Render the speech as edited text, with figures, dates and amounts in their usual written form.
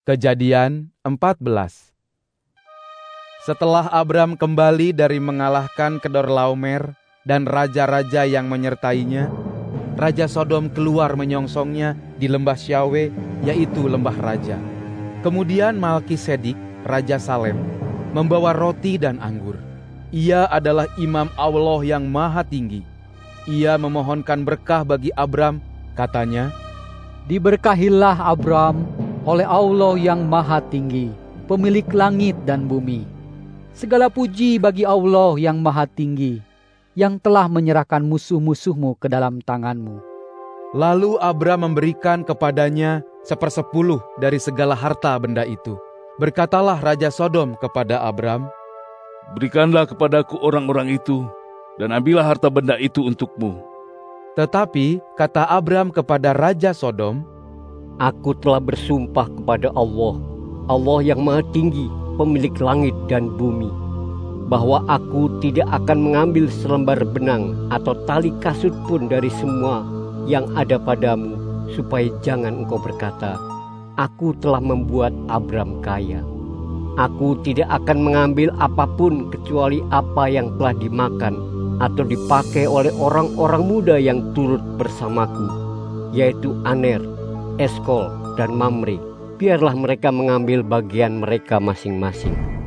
Kejadian 14. Setelah Abram kembali dari mengalahkan Kedorlaomer dan raja-raja yang menyertainya, Raja Sodom keluar menyongsongnya di lembah Syawe, yaitu lembah raja. Kemudian Malkisedik, Raja Salem, membawa roti dan anggur. Ia adalah imam Allah yang maha tinggi. Ia memohonkan berkah bagi Abram, katanya, "Diberkahilah Abram oleh Allah yang maha tinggi, pemilik langit dan bumi. Segala puji bagi Allah yang maha tinggi, yang telah menyerahkan musuh-musuhmu ke dalam tanganmu." Lalu Abram memberikan kepadanya 1/10 dari segala harta benda itu. Berkatalah Raja Sodom kepada Abram, "Berikanlah kepadaku orang-orang itu, dan ambillah harta benda itu untukmu." Tetapi kata Abram kepada Raja Sodom, "Aku telah bersumpah kepada Allah, Allah yang maha tinggi, pemilik langit dan bumi, bahwa aku tidak akan mengambil selembar benang atau tali kasut pun dari semua yang ada padamu, supaya jangan engkau berkata, aku telah membuat Abram kaya. Aku tidak akan mengambil apapun kecuali apa yang telah dimakan atau dipakai oleh orang-orang muda yang turut bersamaku, yaitu Aner, Eskol, dan Mamre. Biarlah mereka mengambil bagian mereka masing-masing."